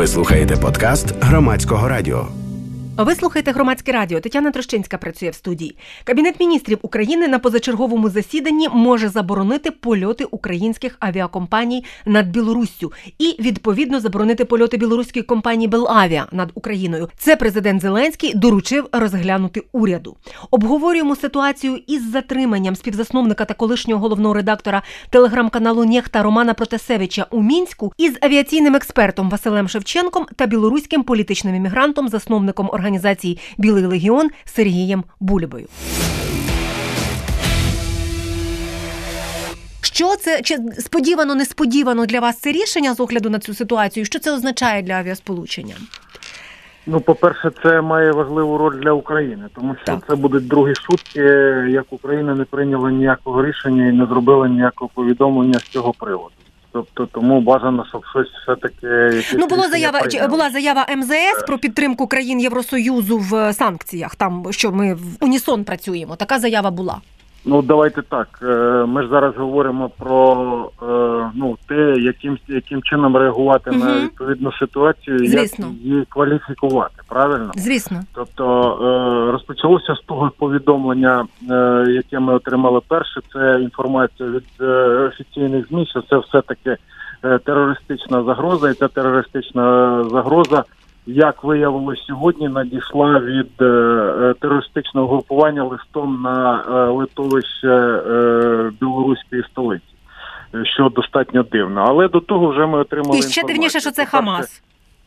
Ви слухаєте подкаст Громадського радіо. Ви слухаєте Громадське радіо. Тетяна Трощинська працює в студії. Кабінет міністрів України на позачерговому засіданні може заборонити польоти українських авіакомпаній над Білоруссю і, відповідно, заборонити польоти білоруської компанії «Белавіа» над Україною. Це президент Зеленський доручив розглянути уряду. Обговорюємо ситуацію із затриманням співзасновника та колишнього головного редактора телеграм-каналу «Нєхта» Романа Протасевича у Мінську із авіаційним експертом Василем Шевченком та білоруським політичним іммігрантом, засновником організації «Білий легіон» Сергієм Бульбою. Що це, чи сподівано-несподівано для вас це рішення з огляду на цю ситуацію? Що це означає для авіасполучення? По-перше, це має важливу роль для України, тому що це будуть другі сутки, як Україна не прийняла ніякого рішення і не зробила ніякого повідомлення з цього приводу. Тобто, тому бажано, щоб щось все-таки... Була заява МЗС про підтримку країн Євросоюзу в санкціях, там, що ми в унісон працюємо. Така заява була. Давайте так. Ми ж зараз говоримо про те, яким чином реагувати на відповідну ситуацію, як її кваліфікувати, правильно? Звісно. Тобто розпочалося з того повідомлення, яке ми отримали перше, це інформація від офіційних ЗМІ, що це все-таки терористична загроза, і ця терористична загроза, як виявилось сьогодні, надійшла від терористичного групування листом на литовище білоруської столиці, що достатньо дивно. Але до того вже ми отримали інформацію. І ще дивніше, що це Хамас.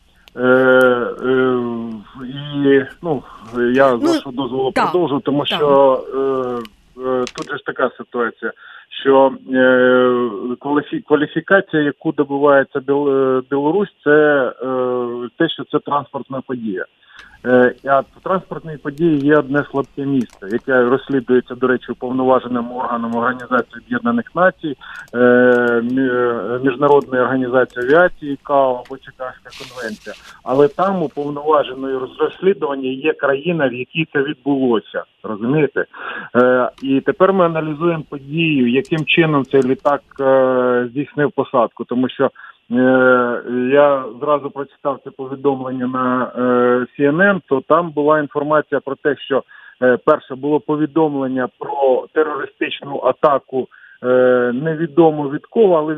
Я з вашого дозволу продовжу, тому що тут же ж така ситуація, що кваліфікація, яку добивається Білорусь, це те, що це транспортна подія. А в транспортній події є одне слабке місце, яке розслідується, до речі, уповноваженим органом Організації Об'єднаних Націй, Міжнародної організації авіації, КАО або Чикагська конвенція. Але там уповноваженою з розслідування є країна, в якій це відбулося. Розумієте? І тепер ми аналізуємо подію, яким чином цей літак здійснив посадку, тому що я зразу прочитав це повідомлення на CNN, то там була інформація про те, що перше було повідомлення про терористичну атаку, невідомо від кого, але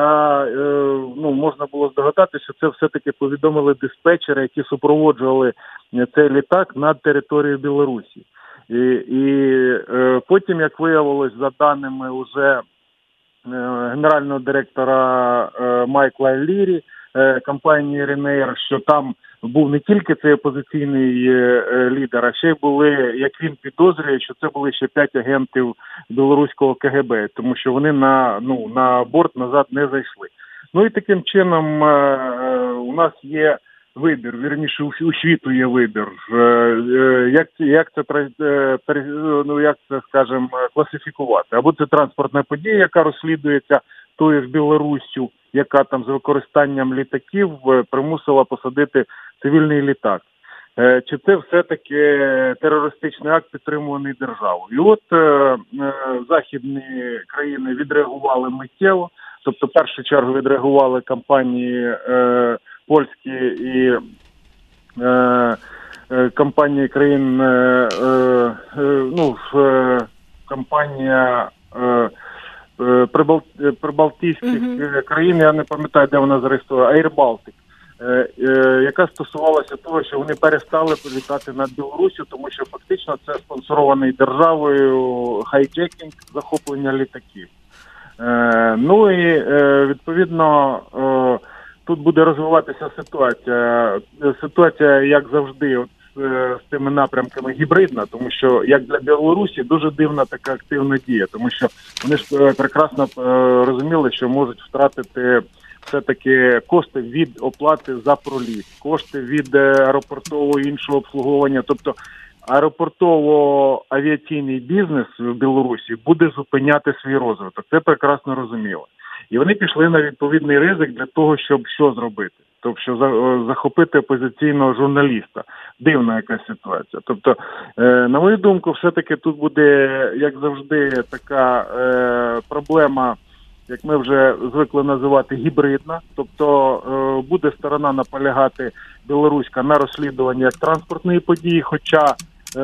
можна було здогадати, що це все-таки повідомили диспетчери, які супроводжували цей літак над територією Білорусі. І потім, як виявилось, за даними уже генерального директора Майкла Лірі, компанії Ryanair, що там був не тільки цей опозиційний лідер, а ще й були, як він підозрює, що це були ще 5 агентів білоруського КГБ, тому що вони на борт назад не зайшли. І таким чином у нас є вибір, вірніше у світу є вибір, як це, скажімо, класифікувати. Або це транспортна подія, яка розслідується тою ж Білоруссю, яка там з використанням літаків примусила посадити цивільний літак. Чи це все-таки терористичний акт, підтримуваний державою? І от західні країни відреагували миттєво, тобто в першу чергу відреагували компанії польські і компанії країн, компанія прибалтійських країн, я не пам'ятаю, де вона зареєстрована, Air Baltic, яка стосувалася того, що вони перестали політати над Білоруссю, тому що фактично це спонсорований державою хайджекінг, захоплення літаків. Відповідно, тут буде розвиватися ситуація, як завжди, з тими напрямками гібридна, тому що, як для Білорусі, дуже дивна така активна дія, тому що вони ж прекрасно розуміли, що можуть втратити все-таки кошти від оплати за проліт, кошти від аеропортового і іншого обслуговування, тобто аеропортово-авіаційний бізнес в Білорусі буде зупиняти свій розвиток. Це прекрасно розуміло. І вони пішли на відповідний ризик для того, щоб що зробити? Тобто захопити опозиційного журналіста. Дивна якась ситуація. Тобто, на мою думку, все-таки тут буде, як завжди, така проблема як ми вже звикли називати, гібридна. Тобто буде сторона наполягати білоруська на розслідуванні як транспортної події, хоча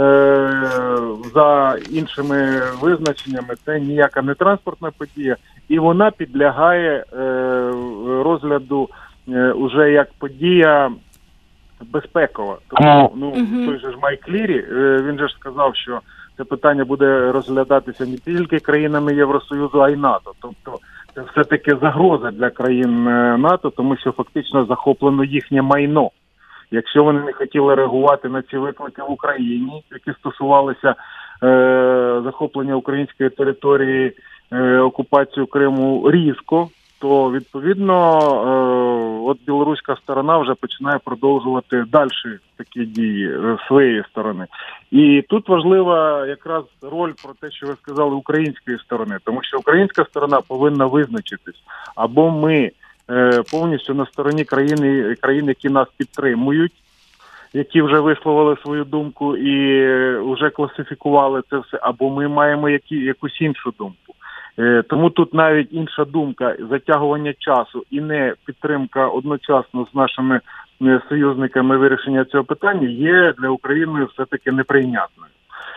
за іншими визначеннями це ніяка не транспортна подія, і вона підлягає розгляду уже як подія безпекова. Тому той же ж Майк Лірі, він же ж сказав, що це питання буде розглядатися не тільки країнами Євросоюзу, а й НАТО. Тобто це все-таки загроза для країн НАТО, тому що фактично захоплено їхнє майно. Якщо вони не хотіли реагувати на ці виклики в Україні, які стосувалися захоплення української території, окупацію Криму різко, то відповідно от білоруська сторона вже починає продовжувати далі такі дії своєї сторони. І тут важлива якраз роль про те, що ви сказали, української сторони, тому що українська сторона повинна визначитись, або ми повністю на стороні країн, які нас підтримують, які вже висловили свою думку і вже класифікували це все, або ми маємо якусь іншу думку. Тому тут навіть інша думка, затягування часу і не підтримка одночасно з нашими союзниками вирішення цього питання є для України все-таки неприйнятною.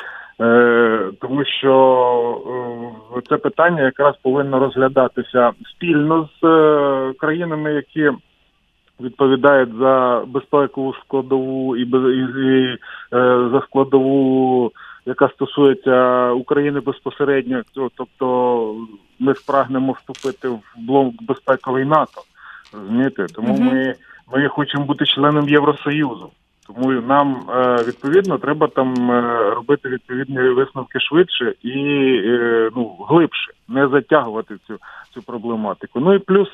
Тому що це питання якраз повинно розглядатися спільно з країнами, які відповідають за безпекову складову і за складову, яка стосується України безпосередньо. Тобто ми прагнемо вступити в блок безпековий НАТО. Розумієте? Тому ми хочемо бути членом Євросоюзу. Тому нам, відповідно, треба там робити відповідні висновки швидше і глибше, не затягувати цю проблематику. Ну і плюс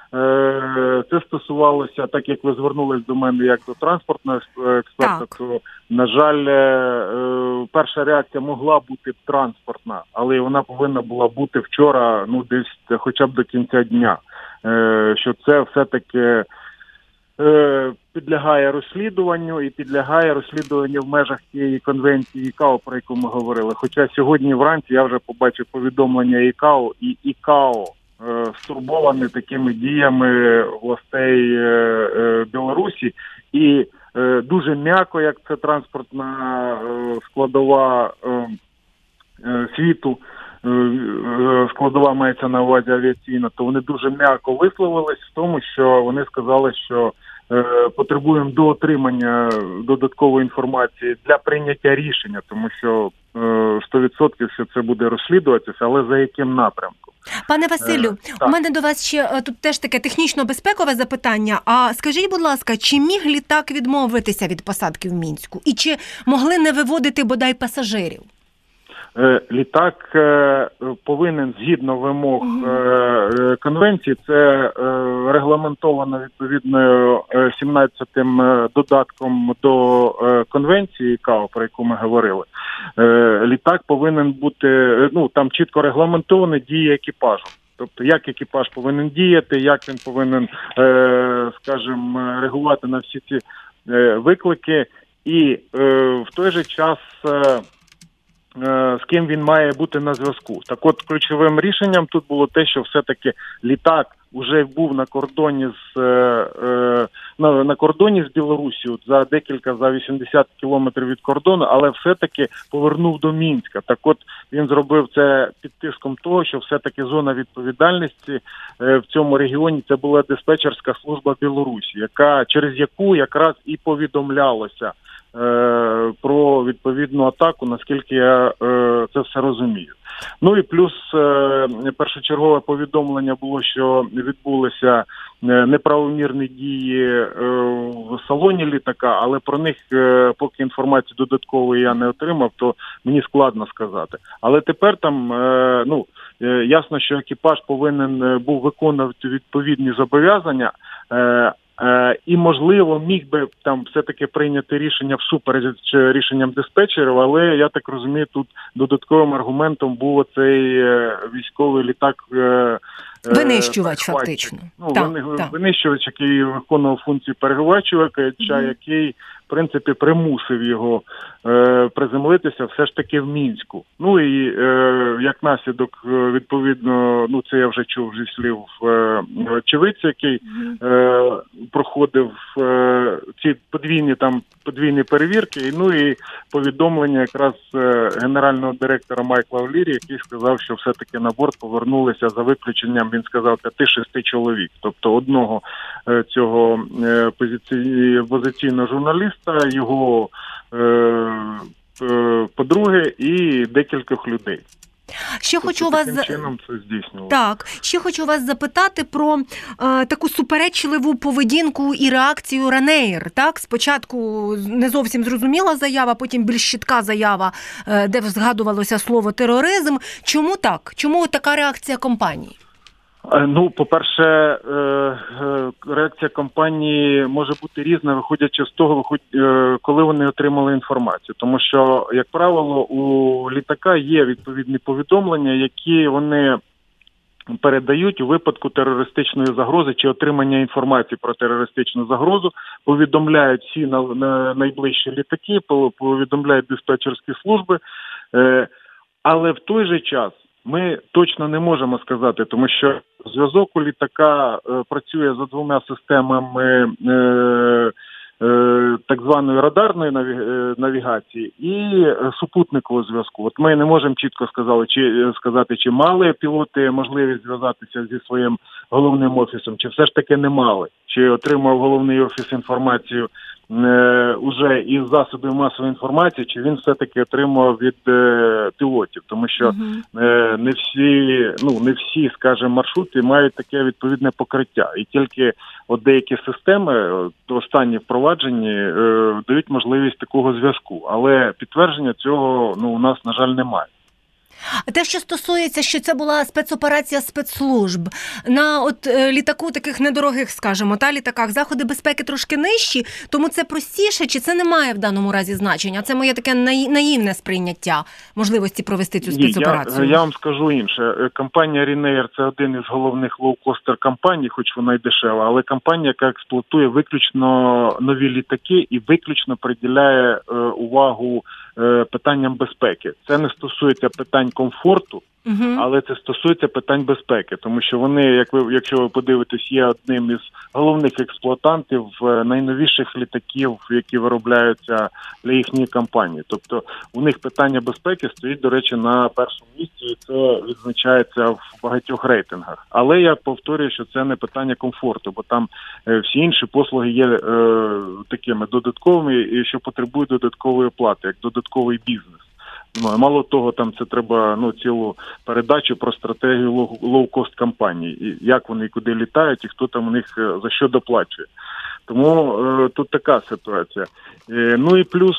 це стосувалося, так як ви звернулись до мене як до транспортного експерта, то, на жаль, перша реакція могла бути транспортна, але вона повинна була бути вчора, десь хоча б до кінця дня, що це все-таки підлягає розслідуванню і підлягає розслідуванню в межах тієї конвенції ІКАО, про яку ми говорили. Хоча сьогодні вранці я вже побачив повідомлення ІКАО, і ІКАО стурбовані такими діями властей Білорусі, і дуже м'яко, як це транспортна складова світу, складова мається на увазі авіаційна, то вони дуже м'яко висловились в тому, що вони сказали, що потребуємо до отримання додаткової інформації для прийняття рішення, тому що 100% що це буде розслідуватися, але за яким напрямком. Пане Василю, у мене до вас ще тут теж таке технічно-безпекове запитання. А скажіть, будь ласка, чи міг літак відмовитися від посадки в Мінську? І чи могли не виводити бодай пасажирів? Літак повинен згідно вимог конвенції, це регламентовано відповідною 17-м додатком до конвенції ІКАО, про яку ми говорили. Літак повинен бути, там чітко регламентовано дії екіпажу. Тобто, як екіпаж повинен діяти, як він повинен, скажімо, реагувати на всі ці виклики. І в той же час з ким він має бути на зв'язку. Так от, ключовим рішенням тут було те, що все-таки літак вже був на кордоні з Білорусією за 80 кілометрів від кордону, але все-таки повернув до Мінська. Так от, він зробив це під тиском того, що все-таки зона відповідальності в цьому регіоні це була диспетчерська служба Білорусі, через яку якраз і повідомлялося про відповідну атаку, наскільки я це все розумію. Ну і плюс першочергове повідомлення було, що відбулися неправомірні дії в салоні літака, але про них поки інформації додаткової я не отримав, то мені складно сказати. Але тепер там, ясно, що екіпаж повинен був виконувати відповідні зобов'язання, і, можливо, міг би там все-таки прийняти рішення всупереч рішенням диспетчерів, але, я так розумію, тут додатковим аргументом був цей військовий літак винищувач, фактично. Винищувач, який виконував функції перехвачувача, який, в принципі, примусив його приземлитися все ж таки в Мінську. Ну і як наслідок, відповідно, це я вже чув зі слів очевидця, який проходив ці подвійні перевірки, і повідомлення якраз генерального директора Майкла Олірі, який сказав, що все-таки на борт повернулися за виключенням, він сказав, 5-6 чоловік. Тобто одного цього опозиційного журналіста, його подруги і декількох людей. Ще хочу вас чином це здійснювало. Так, ще хочу вас запитати про таку суперечливу поведінку і реакцію Ryanair. Так, спочатку не зовсім зрозуміла заява, потім більш чітка заява, де згадувалося слово тероризм. Чому так? Чому така реакція компанії? По-перше, реакція компанії може бути різна, виходячи з того, коли вони отримали інформацію. Тому що, як правило, у літака є відповідні повідомлення, які вони передають у випадку терористичної загрози чи отримання інформації про терористичну загрозу, повідомляють всі найближчі літаки, повідомляють диспетчерські служби, але в той же час ми точно не можемо сказати, тому що зв'язок у літака працює за двома системами так званої радарної навігації і супутникового зв'язку. От ми не можемо чітко сказати, чи мали пілоти можливість зв'язатися зі своїм головним офісом, чи все ж таки не мали, чи отримав головний офіс інформацію уже із засобів масової інформації, чи він все-таки отримав від пілотів, тому що не всі, скажімо, маршрути мають таке відповідне покриття. І тільки деякі системи, останні впроваджені, дають можливість такого зв'язку. Але підтвердження цього у нас, на жаль, немає. А те, що стосується, що це була спецоперація спецслужб, на літаку таких недорогих, скажімо, літаках заходи безпеки трошки нижчі, тому це простіше, чи це не має в даному разі значення? Це моє таке наївне сприйняття можливості провести цю спецоперацію. Я вам скажу інше. Компанія Ryanair – це один із головних лоукостер компаній, хоч вона й дешева, але компанія, яка експлуатує виключно нові літаки і виключно приділяє увагу питанням безпеки. Це не стосується питань комфорту, але це стосується питань безпеки, тому що вони, якщо ви подивитесь, є одним із головних експлуатантів найновіших літаків, які виробляються для їхньої компанії. Тобто у них питання безпеки стоїть, до речі, на першому місці, і це відзначається в багатьох рейтингах. Але я повторюю, що це не питання комфорту, бо там всі інші послуги є такими додатковими, і що потребують додаткової оплати, як додатковий бізнес. Мало того, там це треба цілу передачу про стратегію лоу-кост компаній, і як вони куди літають, і хто там у них за що доплачує. Тому тут така ситуація. І плюс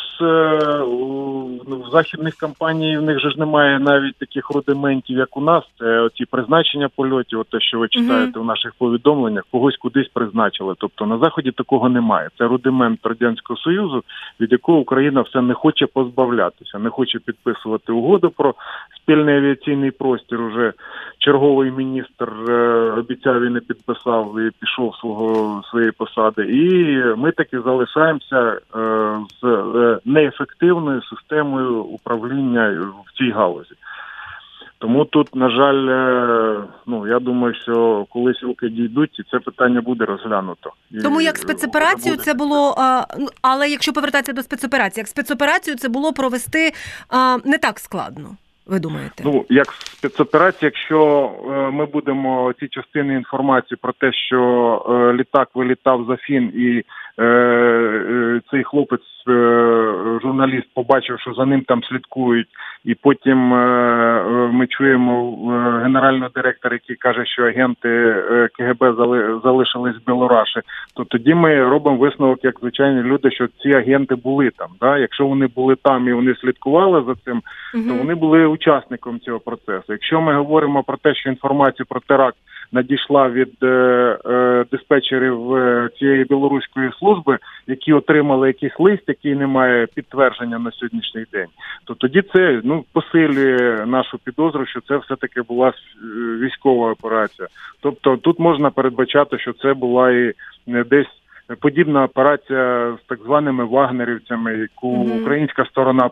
в західних компаній в них же ж немає навіть таких рудиментів, як у нас. Це оці призначення польотів, те, що ви читаєте в наших повідомленнях, когось кудись призначили. Тобто на Заході такого немає. Це рудимент Радянського Союзу, від якого Україна все не хоче позбавлятися, не хоче підписувати угоду про спільний авіаційний простір. Уже черговий міністр обіцяв і не підписав, і пішов своєї посади. І ми таки залишаємося з неефективною системою управління в цій галузі. Тому тут, на жаль, я думаю, що колись руки дійдуть, і це питання буде розглянуто. Тому як спецоперацію це було, але якщо повертатися до спецоперації, як спецоперацію це було провести не так складно. Ви думаєте? Як спецоперація, якщо ми будемо ці частини інформації про те, що літак вилітав з Афін і цей хлопець, журналіст, побачив, що за ним там слідкують, і потім ми чуємо генерального директора, який каже, що агенти КГБ залишились в Білораші, то тоді ми робимо висновок, як звичайні люди, що ці агенти були там. Да? Якщо вони були там і вони слідкували за цим, то вони були учасником цього процесу. Якщо ми говоримо про те, що інформацію про теракт надійшла від диспетчерів цієї білоруської служби, які отримали якийсь лист, який не має підтвердження на сьогоднішній день, то тоді це посилює нашу підозру, що це все-таки була військова операція. Тобто тут можна передбачати, що це була і десь подібна операція з так званими вагнерівцями, яку українська сторона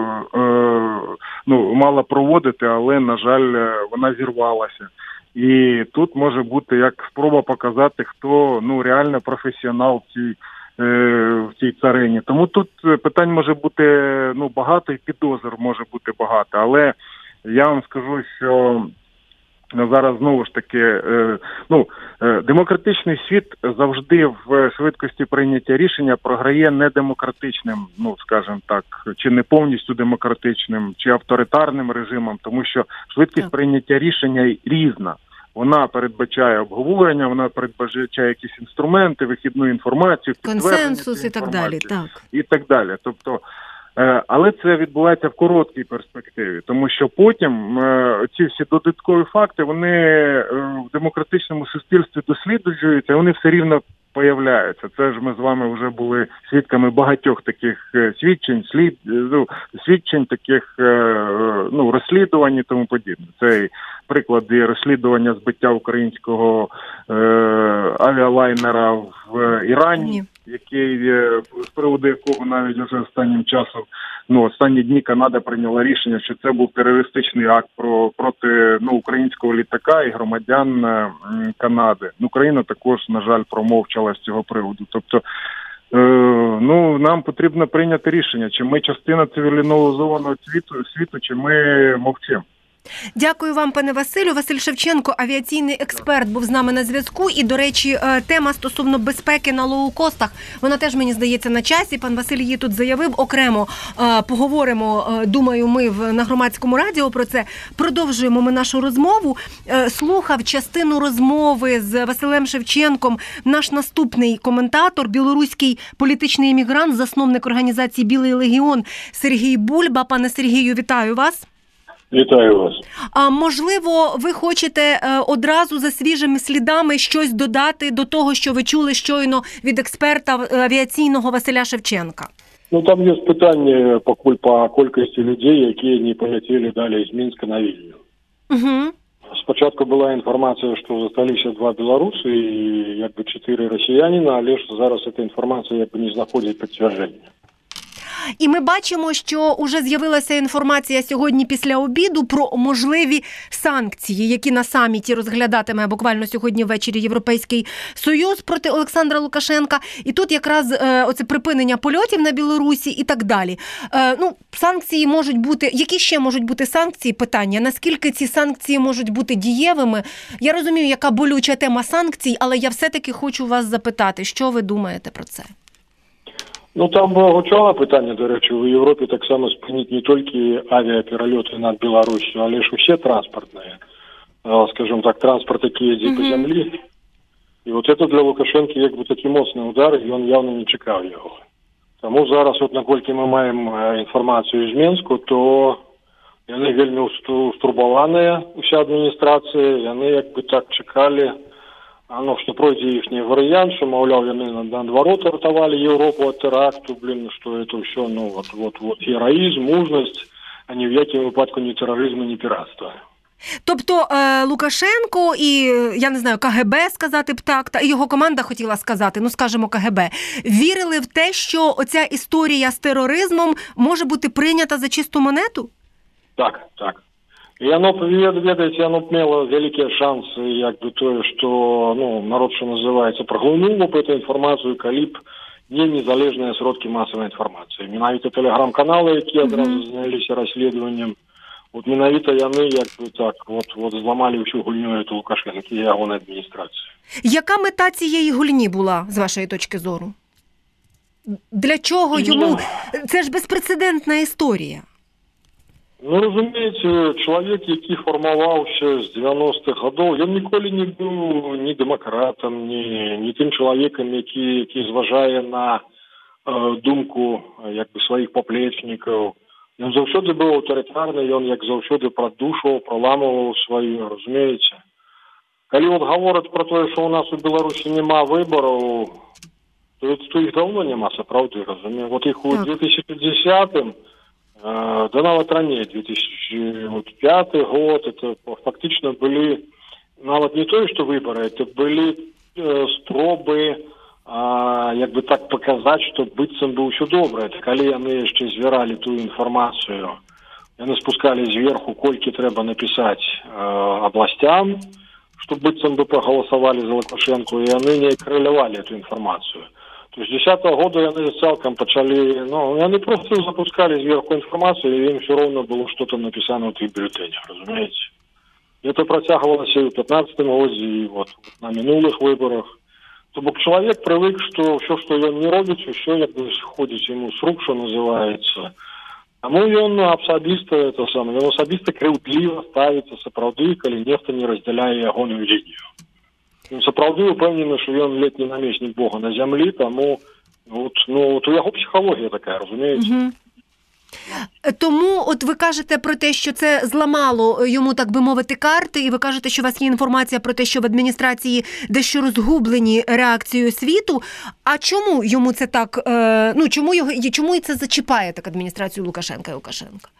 мала проводити, але, на жаль, вона зірвалася. І тут може бути як спроба показати, хто реально професіонал в цій царині. Тому тут питань може бути багато, і підозр може бути багато. Але я вам скажу, що зараз знову ж таки, демократичний світ завжди в швидкості прийняття рішення програє недемократичним, скажімо так, чи не повністю демократичним, чи авторитарним режимом, тому що швидкість прийняття рішення різна. Вона передбачає обговорення, вона передбачає якісь інструменти, вихідну інформацію, консенсус і так далі. І так далі. Тобто, але це відбувається в короткій перспективі, тому що потім ці всі додаткові факти, вони в демократичному суспільстві досліджуються, і вони все рівно появляються. Це ж ми з вами вже були свідками багатьох таких свідчень, таких розслідувань і тому подібне. Це приклади розслідування збиття українського авіалайнера в Ірані, з приводу якого навіть вже останнім часом, останні дні Канада прийняла рішення, що це був терористичний акт проти українського літака і громадян Канади. Україна також, на жаль, промовчала з цього приводу. Тобто, нам потрібно прийняти рішення, чи ми частина цивілізованого світу, чи ми мовчимо. Дякую вам, пане Василю. Василь Шевченко, авіаційний експерт, був з нами на зв'язку. І, до речі, тема стосовно безпеки на лоукостах, вона теж, мені здається, на часі. Пан Василь її тут заявив. Окремо поговоримо, думаю, ми на Громадському радіо про це. Продовжуємо ми нашу розмову. Слухав частину розмови з Василем Шевченком наш наступний коментатор, білоруський політичний іммігрант, засновник організації «Білий легіон» Сергій Бульба. Пане Сергію, вітаю вас. Вітаю вас. А можливо, ви хочете одразу за свіжими слідами щось додати до того, що ви чули щойно від експерта авіаційного Василя Шевченка? Там є питання по кількості людей, які не полетіли далі з Мінська на Вільню. Угу. Спочатку була інформація, що залишилися 2 білоруси і 4 росіянина, але ж зараз ця інформація не знаходить підтвердження. І ми бачимо, що вже з'явилася інформація сьогодні після обіду про можливі санкції, які на саміті розглядатиме буквально сьогодні ввечері Європейський Союз проти Олександра Лукашенка. І тут якраз оце припинення польотів на Білорусі і так далі. Санкції можуть бути... Які ще можуть бути санкції? Питання. Наскільки ці санкції можуть бути дієвими? Я розумію, яка болюча тема санкцій, але я все-таки хочу вас запитати, що ви думаєте про це? Там гучало питання, до речі, в Європі так само спинити не тільки авіаперельоти над Білоруссю, але ж усі транспортні, скажімо так, транспорт, який їздить по землі. І це для Лукашенка такий моцний удар, і він явно не чекав його. Тому зараз, наскільки ми маємо інформацію з Мінську, то вони вельми устурбовані, уся адміністрація, вони так чекали, що пройде їхній варіант, що, мовляв, вони наоборот рятували Європу від теракту, що це все, героїзм, мужність, а ні в якому випадку ні тероризму, ні піратства. Тобто Лукашенко і, я не знаю, КГБ сказати б так, та його команда хотіла сказати, скажімо, КГБ, вірили в те, що оця історія з тероризмом може бути прийнята за чисту монету? Так. І воно мало великі шанси, що народ, що називається, проглянув б цю інформацію, коли б не незалежні сродки масової інформації. Менавіто телеграм-канали, які одразу зайнялися розслідуванням, менавіто вони зламали всю гульню Лукашенка і його адміністрації. Яка мета цієї гульні була, з вашої точки зору? Для чого йому? Це ж безпрецедентна історія. Розумієте, чоловік, який формувався з 90-х років, він ніколи не був ні демократом, ні тим чоловіком, який зважає на думку своїх поплечників. Він завжди був авторитарний, він завжди продушував, проламував свою, розумієте. Калі вот гавораць про тое, що у нас у Беларусі нема выбораў, то іх давно няма, сапраўды, разумею. Вот іх у 2010-м, да нават раней, 2005 год, это фактично былі нават не тое, што выборы, это былі спробы як бы так паказаць, што быццам бы ўсё добра. Это калі яны яшчэ звяралі тую інфармацыю, яны спускалі зверху, колькі трэба напісаць абласцям, чтобы быццам бы проголосовали за Лукашенко, и они не коррелировали эту информацию. То есть с 2010 года они целиком начали, они просто запускали сверху информацию, и им все равно было что-то написано в их бюллетенях, разумеете. Это протягивалось и в 2015 году, и вот на минулых выборах. То бок человек привык, что все, что он не робит, все як бы сходит ему с рук, что называется. Таму ён асабіста крыўдліва ставіцца сапраўды, калі нехта не раздзяляе ягоную лінію. Ён сапраўды упэўнены, што ён летні намеснік Бога на зямлі, таму у яго псіхалогія такая, разумееце? Тому от ви кажете про те, що це зламало йому, так би мовити, карти, і ви кажете, що у вас є інформація про те, що в адміністрації дещо розгублені реакцією світу. А чому йому це так, чому це зачіпає так адміністрацію Лукашенка і Лукашенка?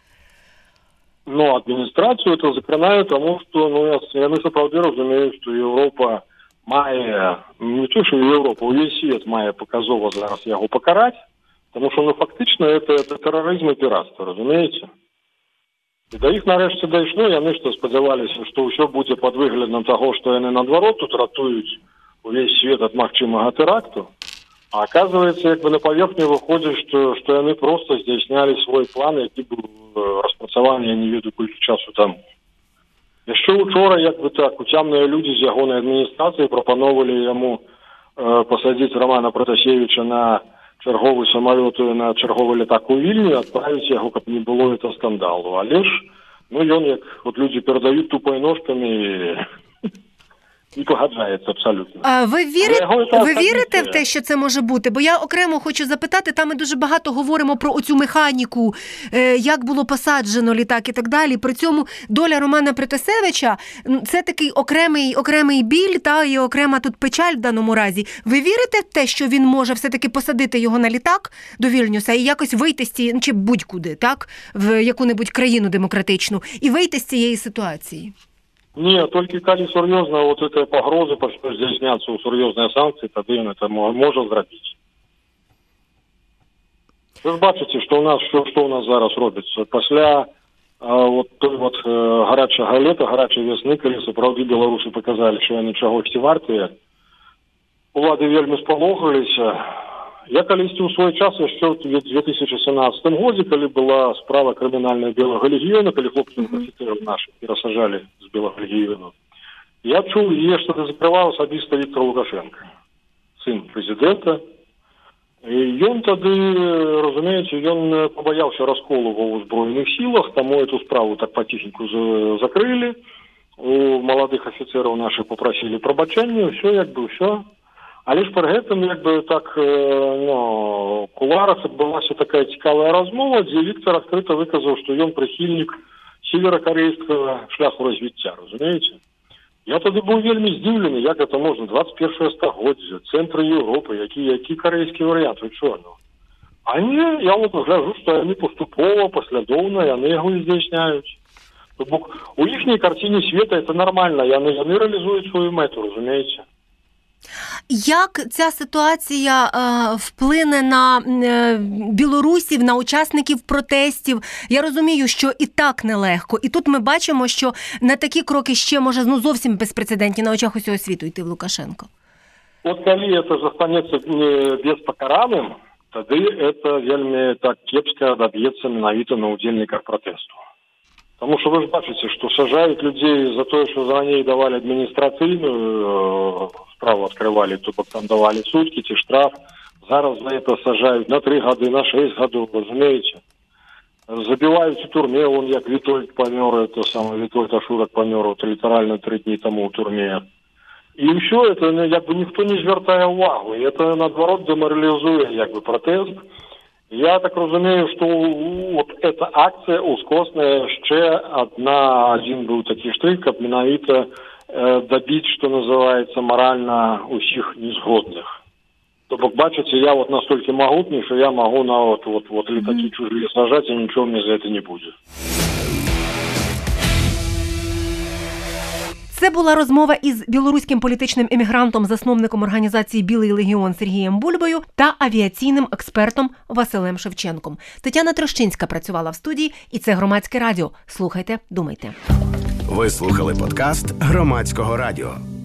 Адміністрацію це закранає, тому що, я не справді розумію, що Європа має, не то, що Європа, увесь світ має показово зараз його покарати. Потому что, фактично, это терроризм и пиратство, разумеете? И до их нарешті дійшло, яны что сподівалися, что все будет под выглядом того, что они наоборот тут ратують весь свет от магчимого теракту. А оказывается, как бы на поверхню выходит, что они просто здійсняли свой план, який був розпрацьований, я не веду, кілька часу тому. Еще вчора, як би так, утямні люди з ягоної адміністрації пропонували йому посадити Романа Протасевича на черговий самоліт, на черговий літак у Вільні, відправити його, щоб не було цього скандалу. Але ж, він, як от люди передають тупою ножками, і погоджається абсолютно. А ви вірите в те, що це може бути? Бо я окремо хочу запитати, там ми дуже багато говоримо про оцю механіку, як було посаджено літак і так далі. При цьому доля Романа Протасевича – це такий окремий біль і окрема тут печаль в даному разі. Ви вірите в те, що він може все-таки посадити його на літак до Вільнюса і якось вийти з цієї, чи будь-куди, так, в яку-небудь країну демократичну, і вийти з цієї ситуації? Ні, тільки коли серйозно вот эта погроза, почне здійсняться у серйозні санкції, тоді він це може зробити. Ви ж бачите, що у нас зараз робиться. Після гарячого літа, гарячої весни, коли справді білоруси показали, що вони чогось варті, влади вельми спалохалися. Я колись у свой час, ще в 2017 году, коли була справа кримінального Білого легіону, коли хлопців офіцерів наших пересаджали з Білого легіону, я чув, що це закривав особисто Віктор Лукашенко, син президента. І він тоді, розумієте, він побоявся розколу в Збройних силах, тому цю справу так потихеньку закрили. У молодих офіцерів наших попросили пробачення, все. Але ж перед гэтым, в кулуарах адбылася такая цікавая размова, дзе Віктор адкрыта выказаў, што ён прыхільнік северакарэйскага шляху развіцця, разумееце? Я тады быў вельмі здзіўлены, як гэта можна, 21 стагоддзе, цэнтры Еўропы, які карэйскі варыянт, вы чё? А не, я гляжу, што яны паступова, паслядоўна, яны яго здзяйсняюць. То бок, у іхняй карціне света это нормально, яны реалізують свою мету, розумієте? Як ця ситуація вплине на білорусів, на учасників протестів? Я розумію, що і так нелегко. І тут ми бачимо, що на такі кроки ще може зовсім безпрецедентні на очах усього світу йти в Лукашенко. От коли це застанеться безпокараним, тоді це вельми так кепсько доб'ється менавіта на удільниках протесту. Тому що ви ж бачите, що сажають людей за те, що за неї давали адміністраційну справу відкривали, то там давали сутки, ці штраф. Зараз за це сажають на 3 годи, на 6 годів, розумієте? Забивають у турмі, он як Вітольд помер, Вітольд Ашурак помер, літерально 3 дні тому у турмі. І все, це якби ніхто не звертає увагу. І це, наоборот, деморалізує протест. Я так розумію, що от ця акція ускосна ще один був такий штрих, як менавіта добить, что называется, морально усіх незгодных. Тобто, бачите, я вот настолько могутний, что я могу на вот летаки чужие сажать, и ничего мне за это не будет. Це була розмова із білоруським політичним емігрантом, засновником організації «Білий легіон» Сергієм Бульбою та авіаційним експертом Василем Шевченком. Тетяна Трощинська працювала в студії, і це Громадське радіо. Слухайте, думайте. Ви слухали подкаст Громадського радіо.